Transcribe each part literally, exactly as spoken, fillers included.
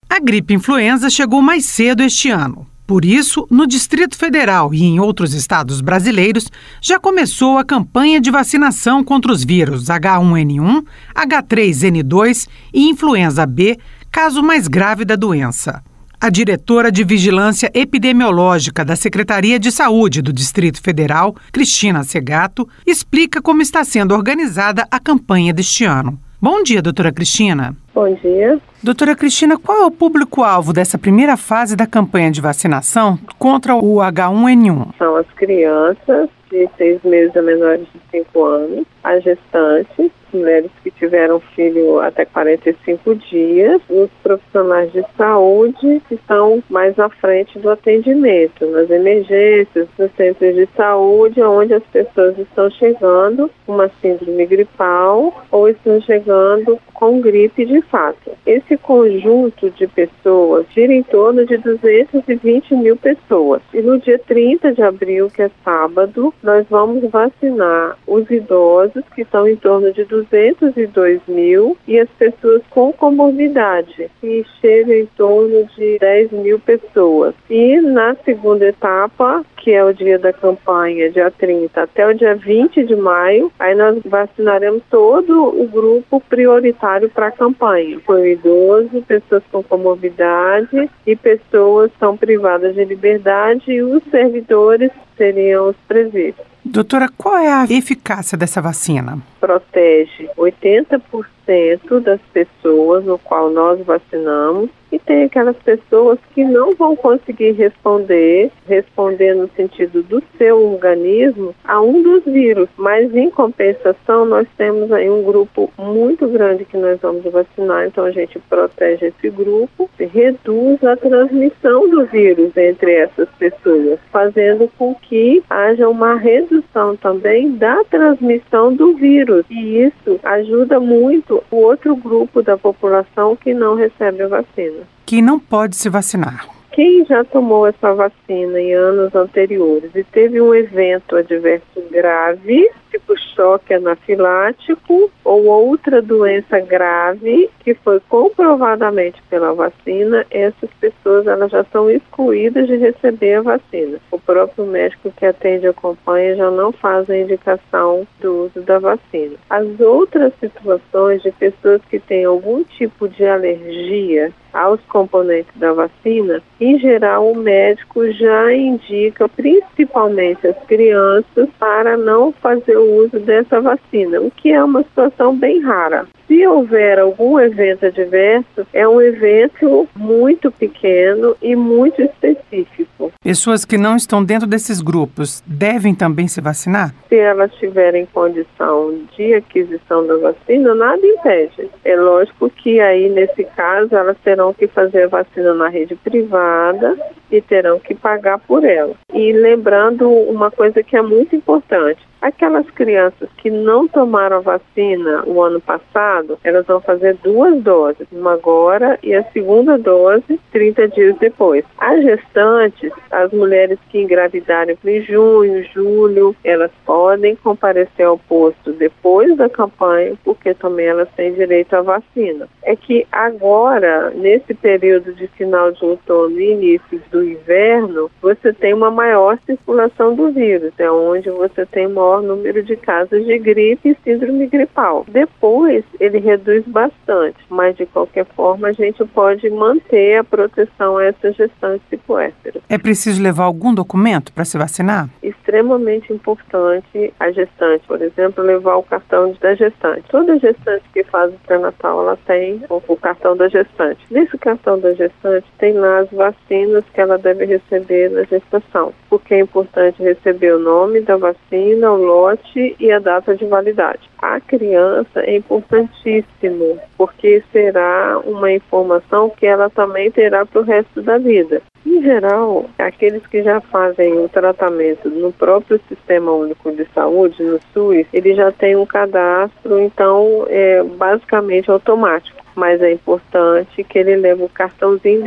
A gripe influenza chegou mais cedo este ano. Por isso, no Distrito Federal e em outros estados brasileiros, já começou a campanha de vacinação contra os vírus H um N um, H três N dois e influenza B, caso mais grave da doença. A diretora de Vigilância Epidemiológica da Secretaria de Saúde do Distrito Federal, Cristina Segato, explica como está sendo organizada a campanha deste ano. Bom dia, doutora Cristina. Bom dia. Doutora Cristina, qual é o público-alvo dessa primeira fase da campanha de vacinação contra o H um N um? São as crianças de seis meses a menores de cinco anos, as gestantes, mulheres que tiveram filho até quarenta e cinco dias, os profissionais de saúde que estão mais à frente do atendimento, nas emergências, nos centros de saúde, onde as pessoas estão chegando com uma síndrome gripal ou estão chegando com gripe de fato. Esse conjunto de pessoas gira em torno de duzentos e vinte mil pessoas. E no dia trinta de abril, que é sábado, nós vamos vacinar os idosos, que são em torno de duzentos e dois mil, e as pessoas com comorbidade, que chegam em torno de dez mil pessoas. E na segunda etapa, que é o dia da campanha, dia trinta, até o dia vinte de maio, aí nós vacinaremos todo o grupo prioritário para a campanha. Foi o idoso, pessoas com comorbidade e pessoas que são privadas de liberdade, e os servidores seriam os presídios. Doutora, qual é a eficácia dessa vacina? Protege oitenta por cento das pessoas no qual nós vacinamos, e tem aquelas pessoas que não vão conseguir responder, responder no sentido do seu organismo a um dos vírus, mas em compensação nós temos aí um grupo muito grande que nós vamos vacinar, então a gente protege esse grupo e reduz a transmissão do vírus entre essas pessoas, fazendo com que haja uma redução também da transmissão do vírus, e isso ajuda muito o outro grupo da população que não recebe a vacina. Que não pode se vacinar. Quem já tomou essa vacina em anos anteriores e teve um evento adverso grave, tipo choque anafilático ou outra doença grave que foi comprovadamente pela vacina, essas pessoas elas já são excluídas de receber a vacina. O próprio médico que atende e acompanha já não faz a indicação do uso da vacina. As outras situações de pessoas que têm algum tipo de alergia aos componentes da vacina, em geral o médico já indica principalmente as crianças para não fazer o uso dessa vacina, o que é uma situação bem rara. Se houver algum evento adverso, é um evento muito pequeno e muito específico. Pessoas que não estão dentro desses grupos devem também se vacinar? Se elas tiverem condição de aquisição da vacina, nada impede. É lógico que aí, nesse caso, elas terão que fazer a vacina na rede privada e terão que pagar por ela. E lembrando uma coisa que é muito importante, aquelas crianças que não tomaram a vacina o ano passado, elas vão fazer duas doses, uma agora e a segunda dose trinta dias depois. As gestantes, as mulheres que engravidarem em junho, julho, elas podem comparecer ao posto depois da campanha, porque também elas têm direito à vacina. É que agora, nesse período de final de outono e início do inverno, você tem uma maior circulação do vírus, é onde você tem maior número de casos de gripe e síndrome gripal. Depois, ele reduz bastante, mas de qualquer forma a gente pode manter a proteção a essas gestantes e puérperas. É preciso levar algum documento para se vacinar? Extremamente importante a gestante, por exemplo, levar o cartão da gestante. Toda gestante que faz o pré-natal, ela tem o cartão da gestante. Nesse cartão da gestante tem lá as vacinas que ela deve receber na gestação, porque é importante receber o nome da vacina, o lote e a data de validade. A criança é importantíssimo, porque será uma informação que ela também terá para o resto da vida. Em geral, aqueles que já fazem o tratamento no próprio Sistema Único de Saúde, no SUS, ele já tem um cadastro, então é basicamente automático. Mas é importante que ele leve o cartãozinho dele, que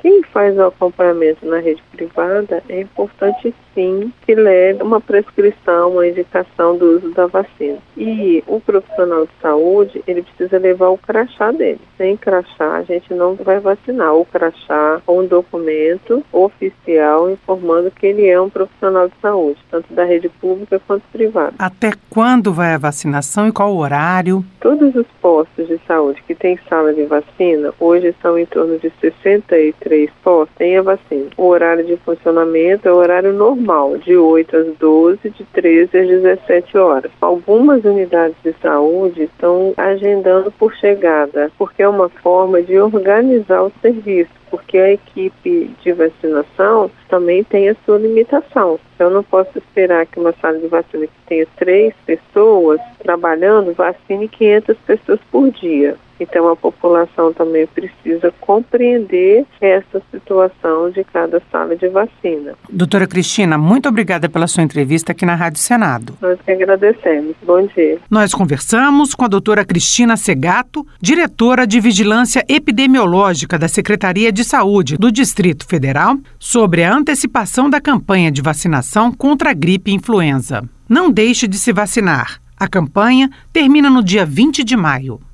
Quem faz o acompanhamento na rede privada é importante sim que leve uma prescrição, uma indicação do uso da vacina. E o profissional de saúde, ele precisa levar o crachá dele. Sem crachá, a gente não vai vacinar. O crachá ou um documento oficial informando que ele é um profissional de saúde, tanto da rede pública quanto privada. Até quando vai a vacinação e qual o horário? Todos os postos de saúde que têm sala de vacina, hoje são em torno de sessenta e três postos, têm a vacina. O horário de funcionamento é o horário normal, de oito às doze, de treze às dezessete horas. Algumas unidades de saúde estão agendando por chegada, porque é uma forma de organizar o serviço, porque a equipe de vacinação também tem a sua limitação. Eu não posso esperar que uma sala de vacina que tenha três pessoas trabalhando vacine quinhentas pessoas por dia. Então, a população também precisa compreender essa situação de cada sala de vacina. Doutora Cristina, muito obrigada pela sua entrevista aqui na Rádio Senado. Nós que agradecemos. Bom dia. Nós conversamos com a doutora Cristina Segato, diretora de Vigilância Epidemiológica da Secretaria de Saúde do Distrito Federal, sobre a antecipação da campanha de vacinação contra a gripe influenza. Não deixe de se vacinar. A campanha termina no dia vinte de maio.